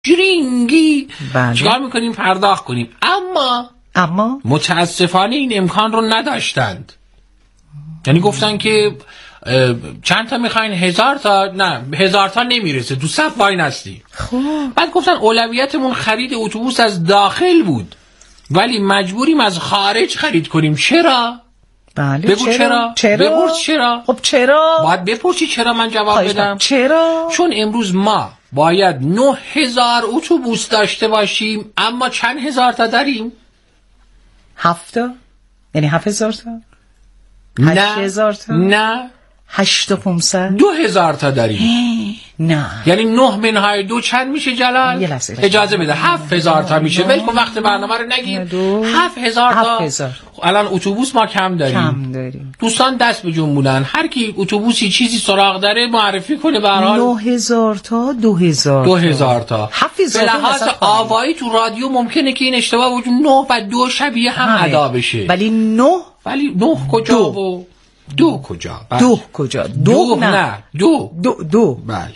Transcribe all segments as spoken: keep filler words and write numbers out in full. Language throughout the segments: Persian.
جرینگی بله. چیکار میکنیم؟ پرداخت کنیم. اما اما متاسفانه این امکان رو نداشتند. یعنی گفتن که چند تا میخواین؟ هزار تا. نه هزار تا نمیرسه، تو صف وای نستی. خب بعد گفتن اولویتمون خرید اتوبوس از داخل بود ولی مجبوریم از خارج خرید کنیم. چرا؟ بله. بگو چرا؟ چرا؟ چرا؟ بپرس چرا؟ خب چرا؟ باید بپرسی چرا من جواب بدم. چرا؟ چون امروز ما باید نه هزار اتوبوس داشته باشیم اما چند هزار تا داریم؟ هفتا؟ یعنی هفت هزار تا؟ نه هشت هزار تا؟ نه هشت و پونصد؟ دو هزار تا داریم. نه یعنی نه منهای دو چند میشه جلال؟ یه لحظه اجازه بده. هفت هزار تا میشه. ولی خب وقت برنامه رو نگیر. هفت هزار تا. هفت هزار. الان اتوبوس ما کم داریم. کم داریم. دوستان دست به جنبونن، هر کی اتوبوسی چیزی سراغ داره معرفی کنه. به هر حال نه هزار تا دو هزار دو هزار تا. هفت هزار به تا لحاظ آوایی تو رادیو ممکنه که این اشتباه وجود نه و دو شبیه هم همه. ادا بشه. ولی نه ولی نه کجا دو. و دو کجا؟ بله. دو کجا؟ دو, دو نه. نه دو دو دو بله.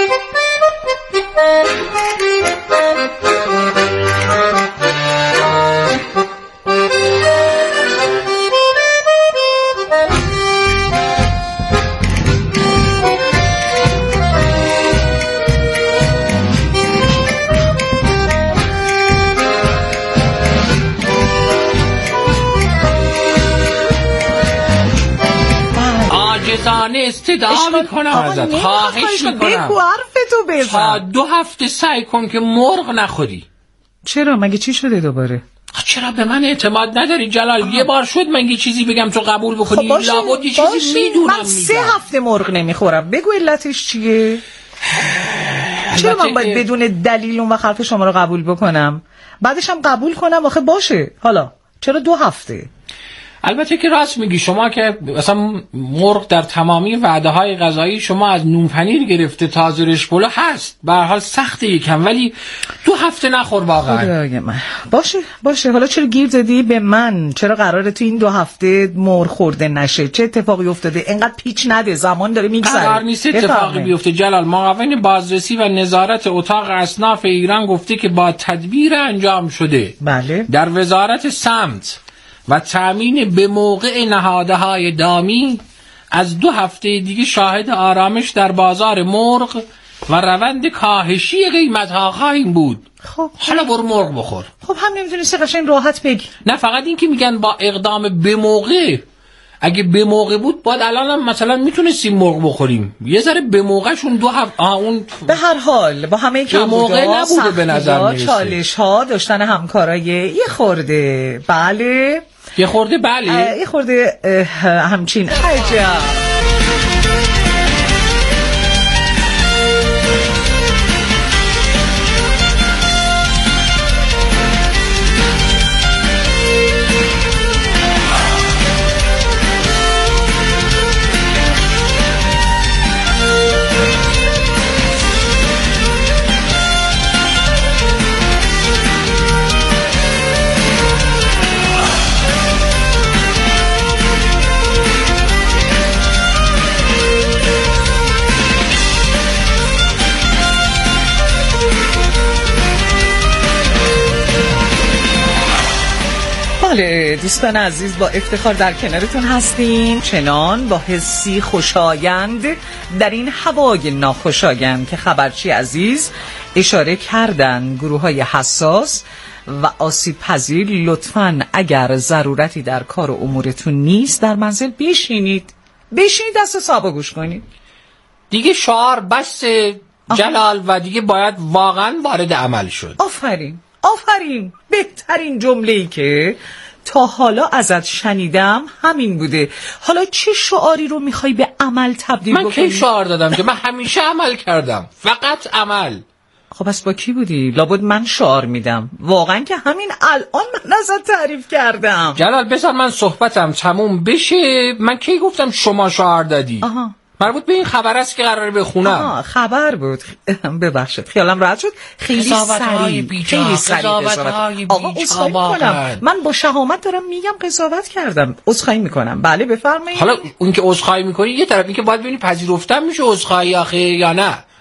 عاجزانه استدعا میکنم ازت، خواهش میکنم بگو حرفتو بزن. تا دو هفته سعی کن که مرغ نخوری. چرا؟ مگه چی شده دوباره؟ چرا به من اعتماد نداری جلال؟ آه. یه بار شد من یه چیزی بگم تو قبول بکنی. خب باشه. لابد یه چیزی میدونم. من سه میگم. هفته مرغ نمیخورم. بگو علتش چیه؟ چرا من باید بدون دلیل اون وقت حرف شما رو قبول بکنم بعدش هم قبول کنم؟ آخه باشه حالا چرا دو هفته؟ البته که راست میگی شما که مثلا مرغ در تمامی وعده های غذایی شما از نون پنیر گرفته تا زرش پلو هست، به هر حال سخته یکم، ولی دو هفته نخور واقعا. خدای من. باشه باشه حالا چرا گیر زدی به من؟ چرا قراره تو این دو هفته مرغ خورده نشه؟ چه اتفاقی افتاده؟ اینقدر پیچ نده، زمان داره میگذره. قرار نیست اتفاقی بیفته جلال. معاون بازرسی و نظارت اتاق اصناف ایران گفته که با تدبیر انجام شده. بله. در وزارت سمت و تأمین به موقع نهادهای دامی از دو هفته دیگه شاهد آرامش در بازار مرغ و روند کاهشی قیمت‌ها خواهیم بود. خب حالا برو مرغ بخور. خب هم نمیتونستی قشنگ راحت بگی؟ نه فقط این که میگن با اقدام به موقع، اگه به موقع بود باید الان هم مثلا میتونستیم مرغ بخوریم. یه ذره به موقعشون دو هفته اون به هر حال با همه کم موقع نبوده به نظر میرسه. چالش ها داشتن همکارای یه خورده بله یه خورده بله یه خورده همچین عجب. دوستان عزیز با افتخار در کنارتون هستیم، چنان با حسی خوشایند در این هوای ناخوشایند که خبرچی عزیز اشاره کردن گروه های حساس و آسیب پذیر لطفاً اگر ضرورتی در کار و امورتون نیست در منزل بشینید بشینید دست صاحب گوش کنید. دیگه شعار بس جلال و دیگه باید واقعاً وارد عمل شد. آفرین آفرین. بهترین جمله‌ای که تا حالا ازت شنیدم همین بوده. حالا چه شعاری رو میخوای به عمل تبدیل من بکنی؟ من کی شعار دادم که من همیشه عمل کردم، فقط عمل. خب پس با کی بودی؟ لابد من شعار میدم. واقعا که همین الان من ازت تعریف کردم. جلال بذار من صحبتم تموم بشه. من کی گفتم شما شعار دادی؟ آها. مربوط به این خبر است که قراره بخونم. آها خبر بود. ببخشید خیالم راحت شد. خیلی سریع خیلی سریع آقا عذرخواهی میکنم. من با شهامت دارم میگم قضاوت کردم. عذرخواهی میکنم. بله بفرمایید. حالا اون که عذرخواهی میکنی یه طرف، این که باید ببینی پذیرفتن میشه عذرخواهی آخه یا نه.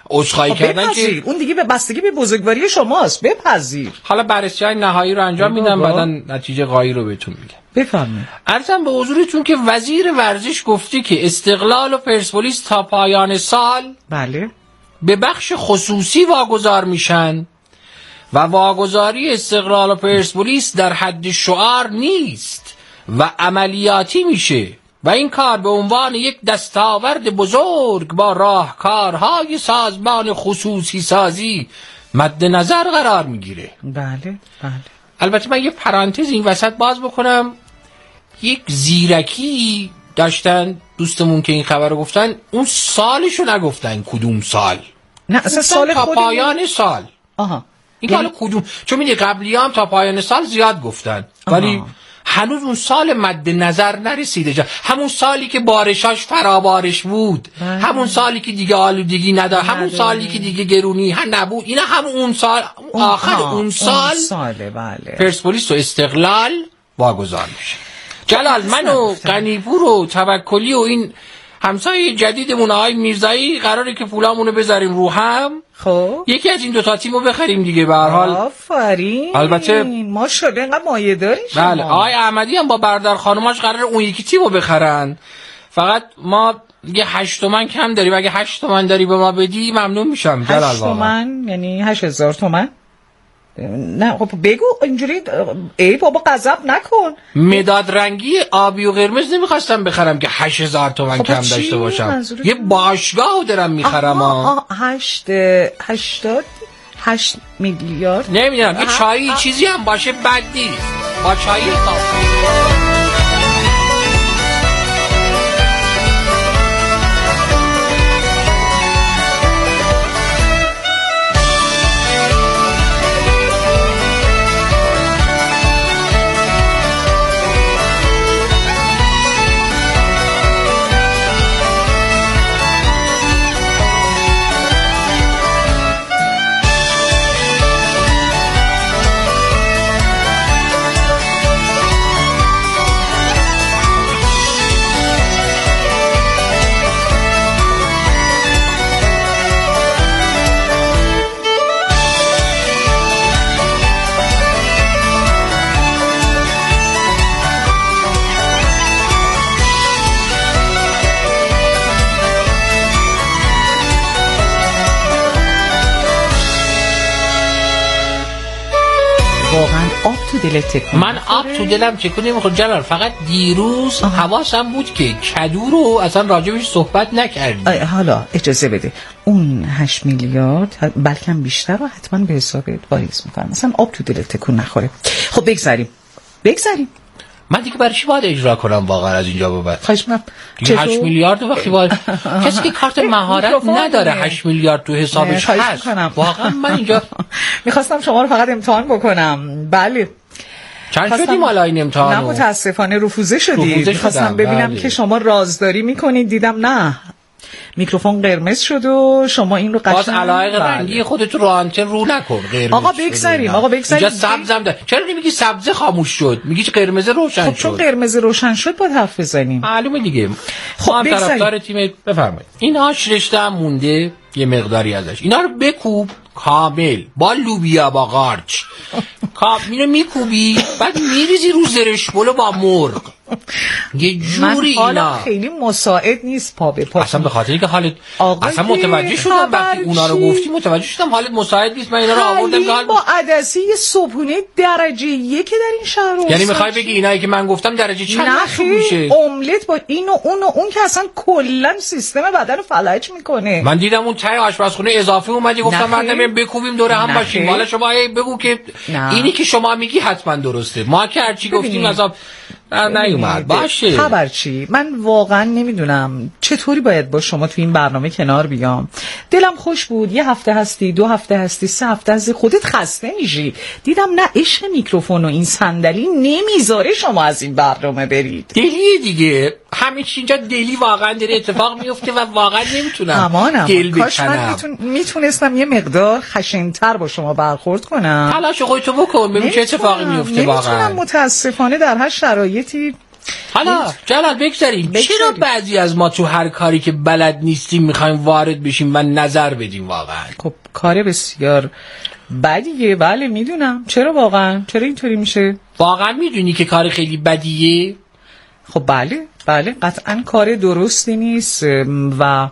عذرخواهی کردن که اون دیگه به بستگی به بزرگواری شماست، بپذیر. حالا بررسی‌های نهایی رو انجام میدم، بعداً نتیجه قایی رو بهتون میگم. بفرمایید. عرضم به حضورتون که وزیر ورزش گفته که استقلال و پرسپولیس تا پایان سال بله به بخش خصوصی واگذار میشن و واگذاری استقلال و پرسپولیس در حد شعار نیست و عملیاتی میشه و این کار به عنوان یک دستاورد بزرگ با راهکارهای سازمان خصوصی سازی مد نظر قرار میگیره. بله بله. البته من یه پرانتز این وسط باز بکنم، یک زیرکی داشتن دوستمون که این خبر رو گفتن، اون سالشو نگفتن کدوم سال، نه اصلا سال تا خودی پایان سال. آها این که حالا کدوم، چون میدونی قبلی هم تا پایان سال زیاد گفتن ولی هنوز اون سال مد نظر نرسیده جا. همون سالی که بارشاش فرابارش بود، بله. همون سالی که دیگه آلودگی نداره، همون سالی که دیگه گرونی هم نبود، اینا همون اون سال اون آخر اون سال اون ساله. بله. پرسپولیس و استقلال واگذار میشه. جلال من و غنیپور و توکلی و این همسایه جدیدمون آقای میرزایی قراره که پولامونو بذاریم رو هم، خب یکی از این دو تا تیمو بخریم دیگه. به هر حال آفرین، البته ماشاءالله اینقدر مایه داری شما. بله آقای احمدی هم با برادر خانوماش قراره اون یکی تیمو بخرن، فقط ما یه هشت تومن کم داریم، اگه هشت تومن داری به ما بدی ممنون میشم. جلال هشت تومن یعنی هشت هزار تومن؟ نه خب بگو اینجوری. ای بابا غضب نکن. مداد رنگی آبی و قرمز نمیخواستم بخرم که هشت هزار تومن خب کم داشته باشم، یه باشگاه دارم میخرم. آها هشت هشتاد هشت میلیارد نمیدونم یه چایی چیزی هم باشه بد نیست، با چایی کافی. واقعا آب تو دلت تکون من آب تو دلم تکون نمیخوره جلال، فقط دیروز حواسم بود که کدو رو اصلا راجبش صحبت نکردی. حالا اجازه بده اون هشت میلیارد بلکه بیشتر رو حتما به حسابت واریز میکنم، مثلا آب تو دلت تکون نخوره. خب بگذاریم بگذاریم من دیگه برای چی باید اجرا کنم واقعا از اینجا به بعد؟ خشمم هشت میلیارد وقتی باید کسی که کارت مهارت نداره هشت میلیارد تو حسابش هست. واقعا من اینجا میخواستم شما رو فقط امتحان بکنم. بله چند شدیم حالا این امتحان؟ نه متاسفانه رفوزه شدید. میخواستم ببینم بله. که شما رازداری میکنید، دیدم نه میکروفون قرمز شد و شما این رو قشنگ باز علایق رنگی خودت رو آنتن رو نکن. قرمز آقا بگذاریم آقا بگذاریم. اینجا سبزم داره. چرا نمیگی سبز خاموش شد، میگی قرمز روشن خب شد؟ چون قرمز روشن شد باید حرف بزنیم. معلومه دیگه. خب ما هم طرفدار تیم. بفرمایید. این هاش رشته هم مونده یه مقداری ازش، اینا رو بکوب کامل با لوبیا با قارچ اینو میکوبی بعد میریزی رو زرش بلو با مرغ، یه جوری من حالا اینا خیلی مساعد نیست پا به پا. اصلا به خاطر اینکه حالت اصلا متوجه شدم وقتی اونا رو گفتی متوجه شدم حالت مساعد نیست. من اینا رو آوردم که با عدسی صبحونه درجه یک در این شهر. یعنی میخوای بگی اینایی که من گفتم درجه چند محسوب میشه؟ املت با اینو اونو اون که اصلا کلا سیستم بدن رو فلج میکنه. من دیدم اون ته آشپزخونه اضافه اومدی گفتم بعدم بکوبیم دوره هم باشیم. حالا شما بگو که نه. اینی که شما میگی حتما درسته، ما که هرچی گفتیم عذاب نیومد. باشه خبر چی؟ من واقعا نمیدونم چطوری باید با شما تو این برنامه کنار بیام. دلم خوش بود یه هفته هستی، دو هفته هستی، سه هفته هستی، خودت خسته میشی. دیدم نه عشق میکروفون و این صندلی نمیذاره شما از این برنامه برید. دلیه دیگه، همه چی اینجا دلی واقعا داره اتفاق میفته و واقعا نمیتونم امانم. دل کاش من میتون... میتونستم یه مقدار خشن‌تر با شما برخورد کنم. تلاش خودتو بکن ببین چه اتفاقی میفته. واقعا نمیتونم متاسفانه در هر شرایطی حالا جلال بگذاریم، چرا بعضی از ما تو هر کاری که بلد نیستیم میخوایم وارد بشیم و نظر بدیم؟ واقعا خب کار بسیار بدیه. بله میدونم. چرا واقعا؟ چرا اینطوری میشه؟ واقعا میدونی که کار خیلی بدیه؟ خب بله بله قطعا کار درستی نیست و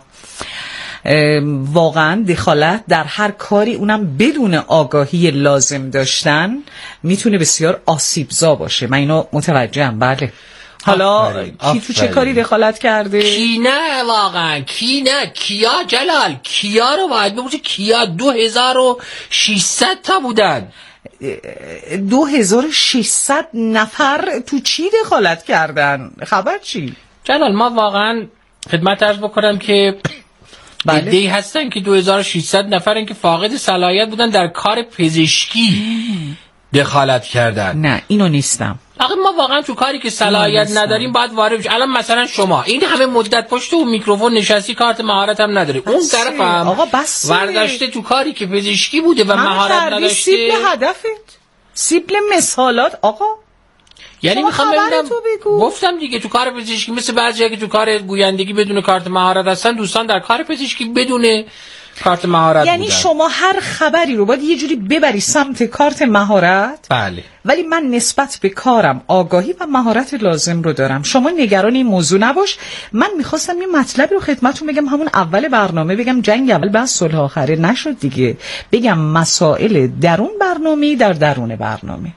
واقعا دخالت در هر کاری، اونم بدون آگاهی لازم داشتن، میتونه بسیار آسیبزا باشه. من اینو متوجهم. بله. حالا کی تو چه کاری دخالت کرده؟ کی نه واقعا کی نه کیا جلال، کیا رو باید بگوشه. کیا دو هزار و ششصد تا بودن. دو هزار و ششصد نفر تو چی دخالت کردن؟ خبر چی؟ جلال ما واقعا خدمت عرض بکنم که بله. ایده‌ای هستن که دو هزار و ششصد نفرن که فاقد صلاحیت بودن در کار پزشکی دخالت کردن. نه اینو نیستم. آقا ما واقعا تو کاری که صلاحیت نداریم باید وارد بشیم. الان مثلا شما این همه مدت پشت اون میکروفون نشستی، کارت مهارت هم نداری. اون طرف هم آقا بس ورداشته تو کاری که پزشکی بوده و مهارت نداشته. سیبل هدفت، سیبل مثالات. آقا یعنی میخوام ببینم، گفتم دیگه تو کار پزشکی مثل بعضیا که تو کار گویندگی بدون کارت مهارت هستن، دوستان در کار پزشکی بدون کارت مهارت یعنی بودن. شما هر خبری رو باید یه جوری ببری سمت کارت مهارت. بله. ولی من نسبت به کارم آگاهی و مهارت لازم رو دارم. شما نگران این موضوع نباش. من میخواستم یه مطلبی رو خدمتتون بگم، همون اول برنامه بگم جنگ اول بعد صلح آخره نشد دیگه. بگم مسائل درون برنامه در درون برنامه.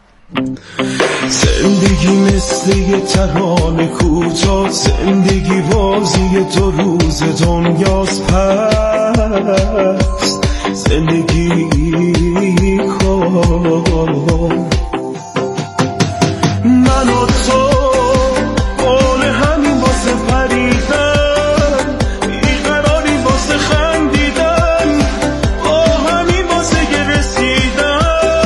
زندگی مثل یه ترانه کوتاه، زندگی بازی دو روز دنیاست، پس زندگی کن. من و تو قول همین واسه پریدن، بیقراری واسه خندیدن، با همین واسه رسیدن.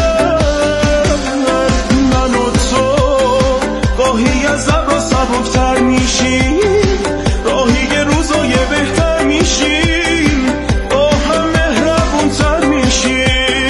من و تو گاهی از ابرا سبکتر میشیم، راهی یه روزای بهتر میشیم، با هم مهربونتر میشیم.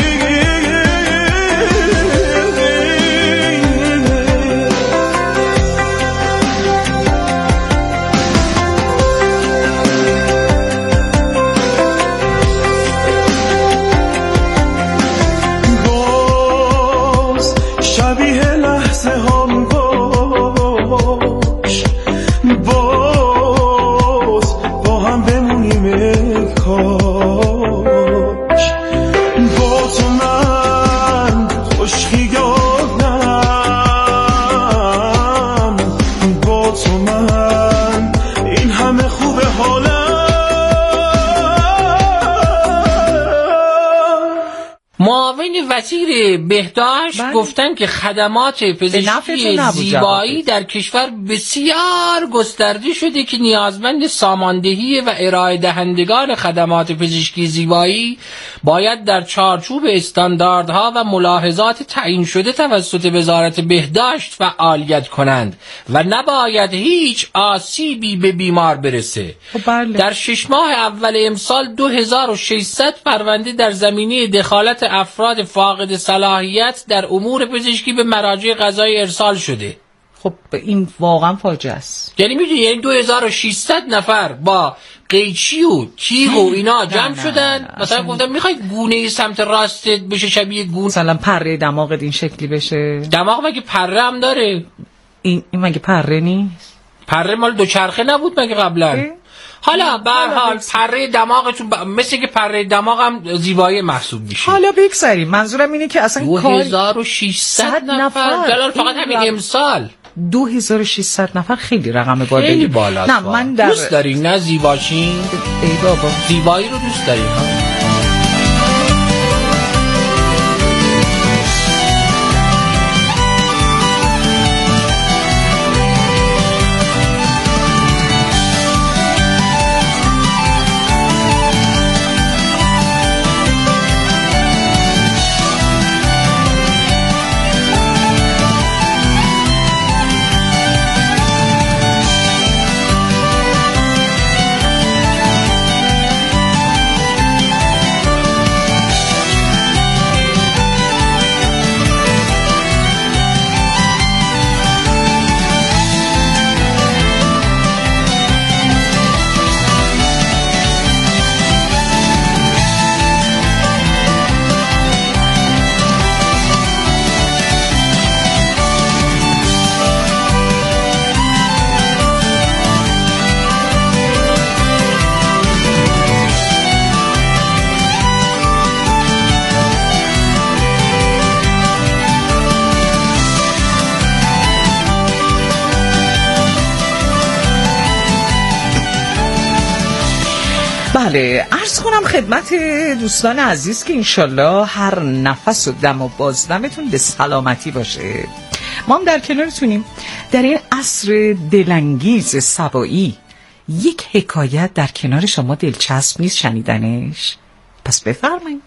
باز شبیه لحظه هم باش، باز با هم بمونیم کاش. با تو من خوشخیالم، با تو من این همه خوبه حالم. معاون وزیر بهداشت بله. گفتن که خدمات پزشکی زیبایی در کشور بسیار گسترده شده که نیازمند ساماندهی و ارائه دهندگان خدمات پزشکی زیبایی باید در چارچوب استانداردها و ملاحظات تعیین شده توسط وزارت بهداشت فعالیت کنند و نباید هیچ آسیبی به بیمار برسه. بله. در شش ماه اول امسال دو هزار و ششصد پرونده در زمینه دخالت افراد فاقد صلاحیت در امور پزشکی به مراجع قضایی ارسال شده. خب این واقعا فاجعه است. یعنی میدونی یعنی دو هزار و ششصد نفر با قیچی و تیغ و اینا جمع شدن. مثلا گفتم میخوای گونه سمت راستت بشه شبیه گونه، مثلا پره دماغت این شکلی بشه. دماغ مگه پره هم داره؟ این, این مگه پره نیست؟ پره مال دوچرخه نبود مگه قبلا؟ حالا به هر حال پره دماغتون ب... مثل که پره دماغ هم زیبایی محسوب میشه. حالا بگذاریم، منظورم اینه که اصلا دو هزار و ششصد نفر جلال فقط همین امسال. دو هزار و ششصد نفر خیلی رقم بالا. خیلی بالاست. نه من در... دوست دارین نه زیباشین؟ ای بابا زیبایی رو دوست دارین ها؟ بله، عرض کنم خدمت دوستان عزیز که انشالله هر نفس و دم و بازدمتون به سلامتی باشه. ما هم در کنارتونیم. در این عصر دلانگیز سبایی یک حکایت در کنار شما دلچسب نیست شنیدنش؟ پس بفرمایید.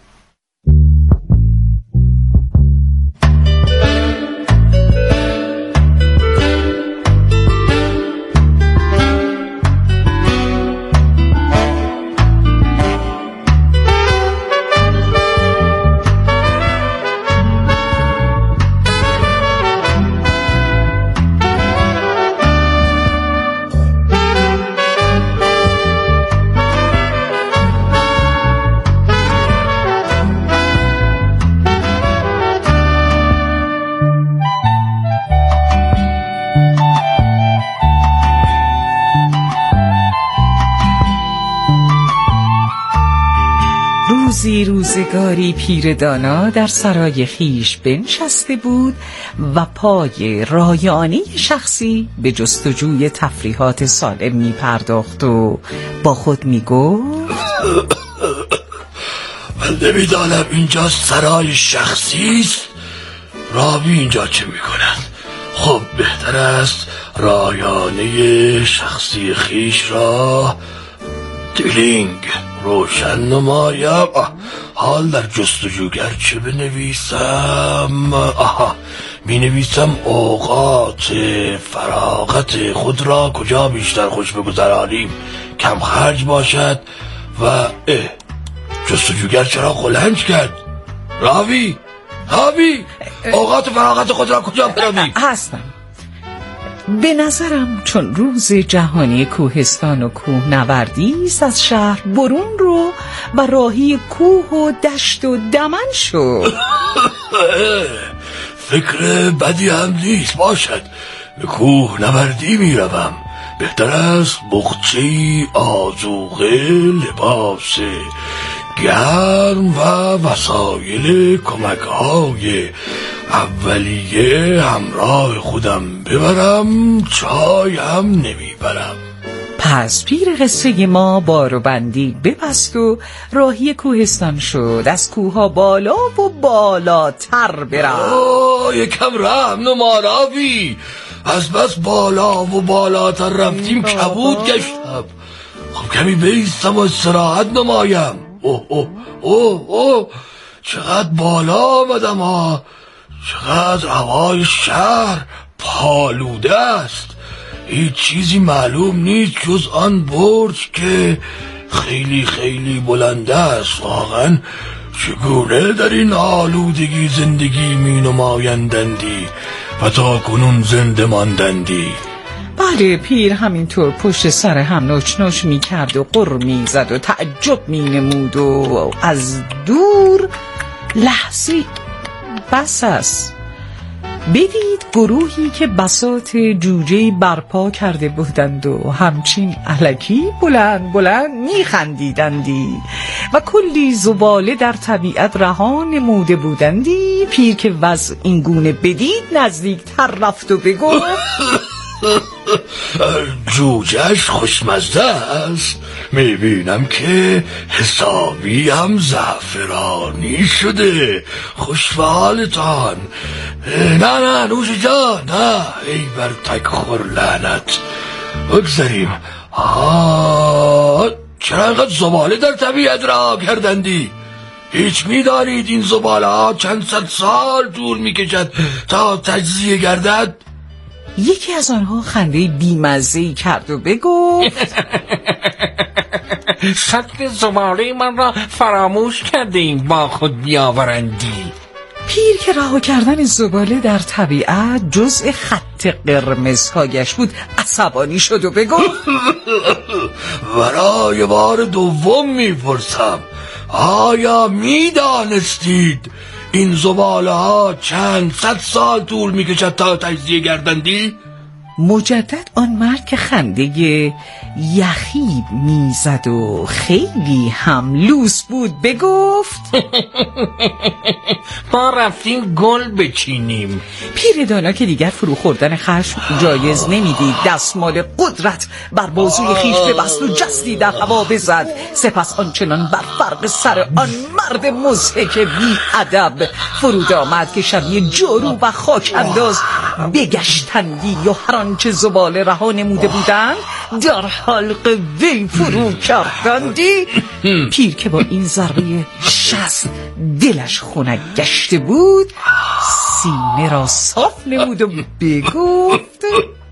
روزی روزگاری پیر دانا در سرای خیش بنشسته بود و پای رایانه شخصی به جستجوی تفریحات سالم می پرداخت و با خود می گفت من نمیدانم اینجا سرای شخصی است، راوی اینجا چه می کند؟ خب بهتر است رایانه شخصی خیش را دلینگ روشن نمایم. حال در جستجوگر چه بنویسم؟ آها، می نویسم اوقات فراغت خود را کجا بیشتر خوش بگذرانیم، کم خرج باشد و اه جستجوگر چرا قلنج کرد؟ راوی راوی اوقات فراغت خود را کجا برویم؟ هستم. به نظرم چون روز جهانی کوهستان و کوهنوردی است از شهر برون رو و راهی کوه و دشت و دمن شو. فکر بدی هم نیست، باشد به کوهنوردی می روم. بهتر است بخچه‌ای آذوقه، لباس گرم و وسایل کمک‌های اولیه همراه خودم ببرم، چای هم نمیبرم. پس پیر قصه ما بار و بندی ببست و راهی کوهستان شد. از کوها بالا و بالاتر برم. اوه یکم رحم نما راوی، از بس بالا و بالاتر رفتیم کبود گشتم. خب کمی بیستم و استراحت نمایم. اوه اوه اوه اوه چقدر بالا آمدم ها، چقدر هوای شهر پالوده است. هیچ چیزی معلوم نیست جز آن برج که خیلی خیلی بلنده است. واقعا چگونه در این آلودگی زندگی می نمایندندی و تا کنون زنده ماندندی؟ بله، پیر همینطور پشت سر هم نوچ نوچ می کرد و قر می زد و تعجب می نمود و از دور لحظه بس است بدید گروهی که بساط جوجه برپا کرده بودند و همچین الکی بلند بلند می خندیدندی و کلی زباله در طبیعت رها نموده بودندی. پیر که وضع این گونه بدید نزدیک تر رفت و بگفت جوجهش خوشمزه است، میبینم که حسابی هم زعفرانی شده. خوشحالتان؟ نه نه نوش جان، نه ای بر تک خور لعنت. بگذاریم. آه چرا اینقدر زباله در طبیعت رها کردندی؟ هیچ میدانید این زباله ها چند صد سال طول میکشد تا تجزیه گردد؟ یکی از آنها خنده بیمزه‌ای کرد و بگفت سطل زباله من را فراموش کرده این با خود بیاورندی. پیر که رها کردن زباله در طبیعت جزء خط قرمزهایش بود عصبانی شد و بگفت برای بار دوم میپرسم، آیا میدانستید این زباله ها چند صد سال طول میکشد تا تجزیه گردندی؟ مجدد آن مرد که خنده یخیب میزد و خیلی هم لوس بود بگفت ما رفتیم گل بچینیم. پیر دانا که دیگر فرو خوردن خشم جایز نمیدید دستمال قدرت بر بازوی خیش ببست و جستی در هوا بزد. سپس آنچنان بر فرق سر آن مرد مضحک بی ادب فرود آمد که شبیه جارو و خاک انداز بگشتندی و هر آنچه زباله رها نموده بودند در حلق وی فرو کردندی. پیر که با این ضربه شست دلش خنک گشته بود سینه را صاف نمود و بگفت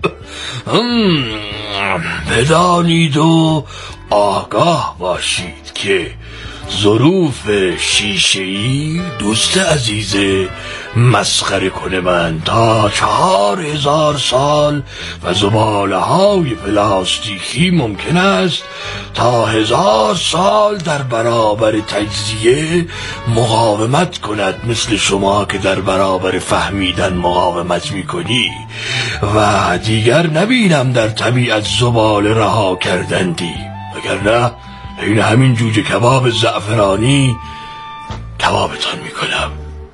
بدانید و آگاه باشید که ظروف شیشه‌ای دوست عزیز مسخره کنه من تا چهار هزار سال و زباله های پلاستیکی ممکن است تا هزار سال در برابر تجزیه مقاومت کند، مثل شما که در برابر فهمیدن مقاومت میکنی و دیگر نبینم در طبیعت زباله رها کردندی، وگرنه این همین جوجه کباب زعفرانی کبابتان میکنم.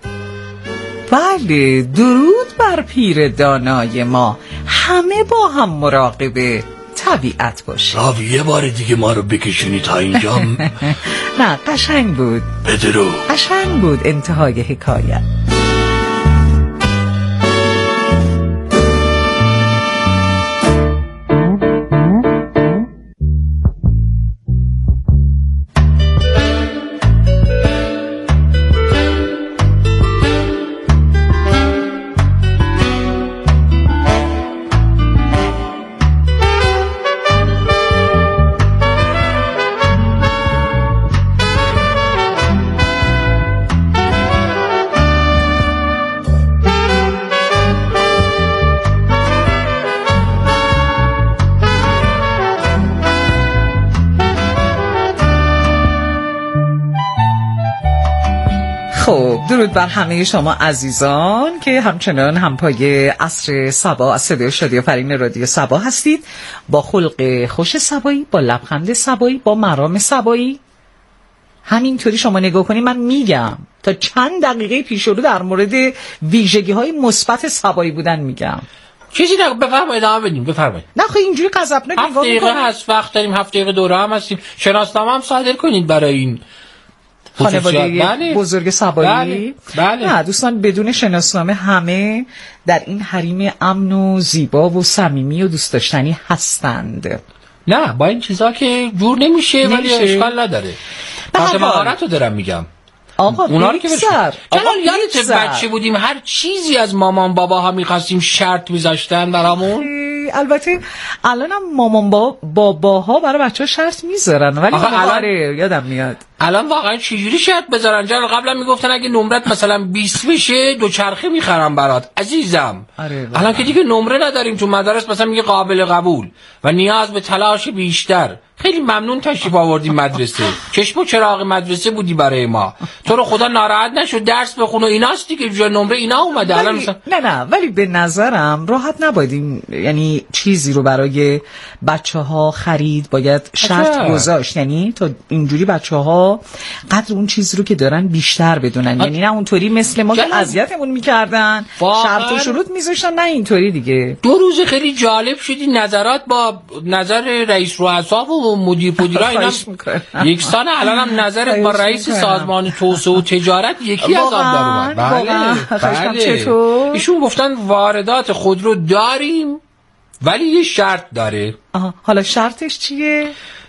بله، درود بر پیر دانای ما. همه با هم مراقب طبیعت باشه. راوی یه بار دیگه ما رو بکشونی تا اینجا. نه قشنگ بود، بدرو قشنگ بود انتهای حکایت. خب درود بر همه شما عزیزان که همچنان همپای عصر صبا از صدای شادی و فرین رادیو صبا هستید، با خلق خوش صبایی، با لبخند صبایی، با مرام صبایی. همینطوری شما نگاه کنید من میگم تا چند دقیقه پیش رو در مورد ویژگی های مثبت صبایی بودن میگم. چیزی نگو، بفرمایید ادامه بدیم. بفرمایید. نه خب اینجوری غضبناک نگاه میکنید. هفت دقیقه هست، وقت داریم، هفت دقیقه دوره هم هستیم. شناسنامه هم صادر کنید برای این خانواده بله. بزرگ صبایی. بله. بله. نه دوستان، بدون شناسنامه همه در این حریم امن و زیبا و صمیمی و دوست داشتنی هستند. نه با این چیزا که جور نمیشه, نمیشه. ولی اشکال نداره. کارت مهارت رو دارم میگم. آقا اونا رو که بسر آقا یادت بچه بودیم هر چیزی از مامان باباها میخواستیم شرط میذاشتن برامون. البته الان هم مامان با باباها برای بچه ها شرط میذارن، ولی الان یادم میاد الان واقعا چجوری شرط بذارن؟ جا قبلا میگفتن اگه نمرت مثلا بیست بشه دو چرخه میخرم برات عزیزم. الان که دیگه نمره نداریم تو مدارس، مثلا میگه قابل قبول و نیاز به تلاش بیشتر. خیلی ممنون تشریف آوردی مدرسه. چشم و چراغ مدرسه بودی برای ما. تو رو خدا ناراحت نشو، درس بخون و ایناست دیگه، جو نمره اینا اومده الان مثلا. نه نه ولی به نظرم راحت نبایدیم، یعنی چیزی رو برای بچه‌ها خرید باید شرط گذاشت، یعنی تا اینجوری بچه‌ها قدر اون چیزی رو که دارن بیشتر بدونن، یعنی نه اونطوری مثل ما که اذیتمون می‌کردن شرط و شروط می‌ذاشتن، نه اینطوری دیگه. دو روز خیلی جالب شدی، نظرات با نظر رئیس رؤسا و مدیر مدیرا اینا یکسان. الان هم نظرت با رئیس سازمان توسعه و تجارت یکی از آب در اومد. بله بله. ایشون گفتن واردات خودرو داریم ولی یه شرط داره. آها. حالا شرطش چیه؟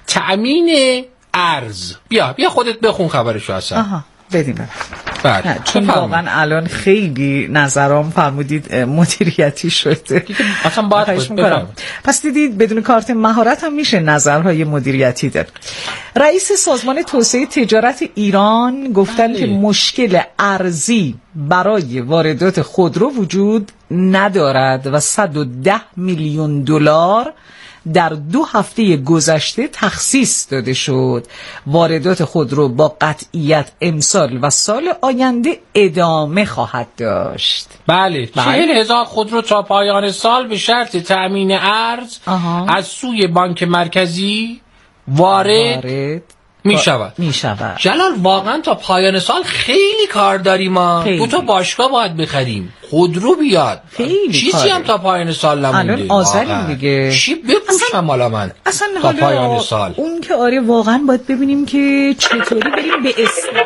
تأمین ارز. بیا بیا خودت بخون خبرشو اصلا. آها بدیم. بله. چون واقعا الان خیلی نظرام فرمودید مدیریتی شده. اصلا باید کنم. پس دیدید بدون کارت مهارت هم میشه نظرهای مدیریتی داد. رئیس سازمان توسعه تجارت ایران گفتن که مشکل ارزی برای واردات خودرو وجود ندارد و صد و ده میلیون دلار در دو هفته گذشته تخصیص داده شد. واردات خودرو با قطعیت امسال و سال آینده ادامه خواهد داشت. بله، چهل هزار خودرو تا پایان سال به شرط تأمین ارز آها. از سوی بانک مرکزی وارد, وارد. می شود می شود جلال واقعا تا پایان سال خیلی کار داریم ما. دو تا باشگاه باید بخریم، خودرو بیاد، چیزی کاری. هم تا پایان سال نمونده. الان آذریم دیگه، چی بپوشم حالا من اصلا تا پایان سال. اون که آره واقعا باید ببینیم که چطوری بریم به اسلام.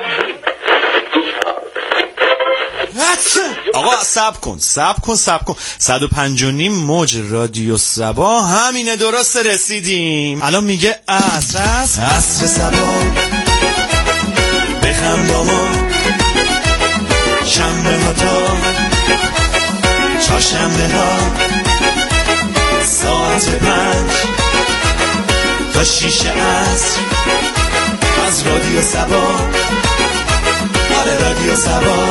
آقا صبر کن صبر کن صبر کن صد و پنج و نیم موج رادیو صبا همینه، درست رسیدیم. الان میگه عصر عصر عصر صبا بخم با ما شنبه ها تا چهارشنبه ها ساعت پنج تا شیش عصر از رادیو صبا. آره رادیو صبا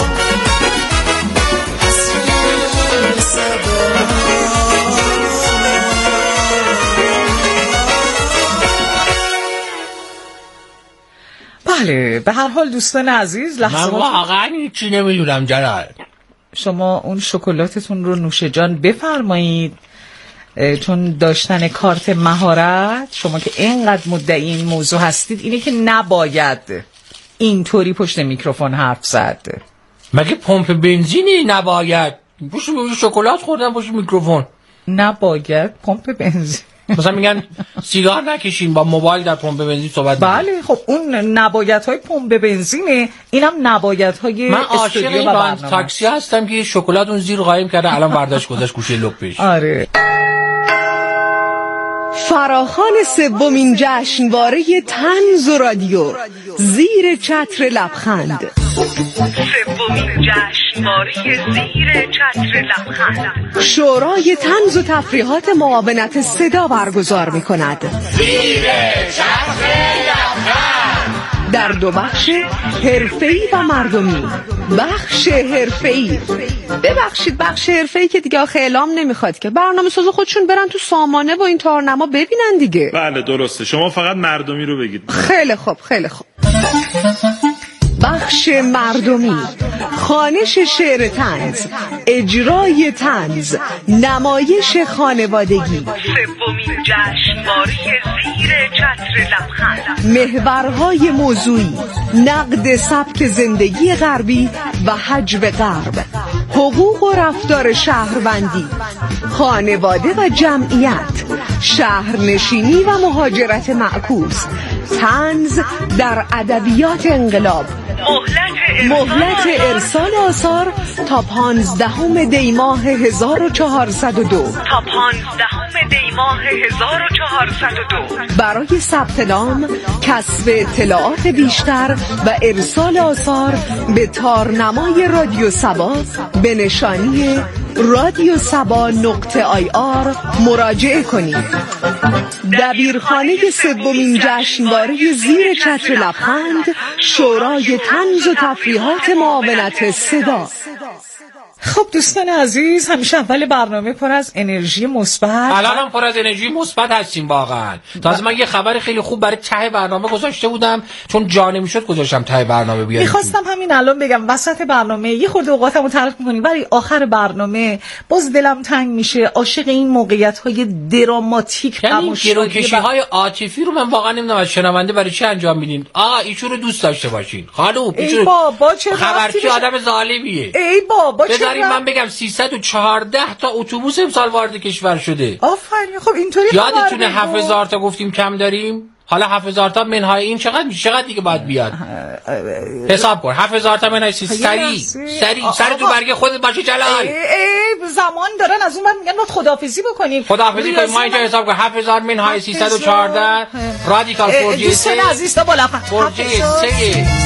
بله. به هر حال دوستان عزیز من واقعا چی نمیدونم جلال. شما اون شکلاتتون رو نوش جان بفرمایید، چون داشتن کارت مهارت، شما که اینقدر مدعی این موضوع هستید، اینه که نباید اینطوری پشت میکروفون حرف زد. مگه پمپ بنزینی نباید پشت شکلات خوردن پشت میکروفون؟ نباید پمپ بنزین مثلا میگن سیگار نکشین، با موبایل در پمپ بنزین صحبت. بله خب اون نبایدهای پمپ بنزینه، اینم نبایدهای من عاشق این باند تاکسی هستم که شکلات اون زیر قایم کرده، الان برداشت گذاشت گوشه لپش. آره. فراخوان سومین جشنواره طنز و رادیو زیر چتر لبخند. سومین جشنواره زیر چتر لبخند شورای طنز و تفریحات معاونت صدا برگزار می کند. زیر چتر لبخند در دو بخش، حرفه‌ای و مردمی. بخش حرفه‌ای، ببخشید بخش حرفه‌ای که دیگه آخه اعلام نمیخواد که برنامه سازا خودشون برن تو سامانه و این تارنما ببینن دیگه. بله درسته، شما فقط مردمی رو بگید. خیلی خوب خیلی خوب. بخش مردمی، خوانش شعر طنز، اجرای طنز، نمایش خانوادگی. سومین جشنواره زیر چتر لبخند. محورهای موضوعی، نقد سبک زندگی غربی و حجب غرب، حقوق و رفتار شهروندی، خانواده و جمعیت، شهرنشینی و مهاجرت معکوس، طنز در ادبیات انقلاب. مهلت ارسال آثار تا پانزدهم دی ماه هزار و چهارصد و دو تا پانزدهم دی ماه هزار و چهارصد و دو. برای ثبت نام، کسب اطلاعات بیشتر و ارسال آثار به تارنمای رادیو صبا به نشانی رادیو صبا نقطه آی آر مراجعه کنید. دبیرخانه سومین جشنواره زیر چتر لبخند، شورای طنز و تفریحات معاونت صدا. خب دوستان عزیز، همیشه اول برنامه پر از انرژی مثبت. الان هم پر از انرژی مثبت هستیم واقعا. تازه من یه خبر خیلی خوب برای ته برنامه گذاشته بودم، چون جا نمیشد گذاشتم ته برنامه بیارم. میخواستم همین الان بگم وسط برنامه یه خورده اوقاتمو تلخ می‌کنی، ولی آخر برنامه باز دلم تنگ میشه. عاشق این موقعیت‌های دراماتیک و گروکشی‌های عاطفی رو من واقعا نمیدونم از شنونده برای چی انجام میدین. آ ایشون رو دوست داشته باشین. خانم ایشون بابا چه خبرچی آدم ظالمیه. ای بابا چه من بگم سیصد و چهارده تا اتوبوس امسال وارد کشور شده. آفرین. خب اینطوری یادتونه هفت هزار تا گفتیم کم داریم؟ حالا هفت هزار تا منهای این چقدر میشه؟ چقدر دیگه باید بیاد؟ حساب کن. هفت هزار تا منهای سیصد. سری سری سر تو برگ خودت باشه جلال. ای ای زمان دارن از اون بعد میگن باید خداحافظی بکنیم. خداحافظی کنیم. ما اینجا حساب کن هفت هزار منهای سیصد و چهارده رادیکال فور جی دوستان عزیز تا بالا فور جی سه